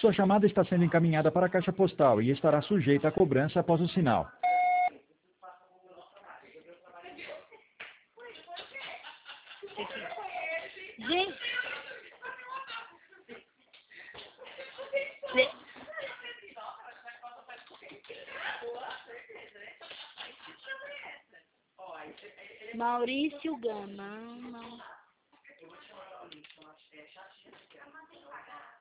Sua chamada está sendo encaminhada para a caixa postal e estará sujeita a cobrança após o sinal. Gente. Maurício Gama.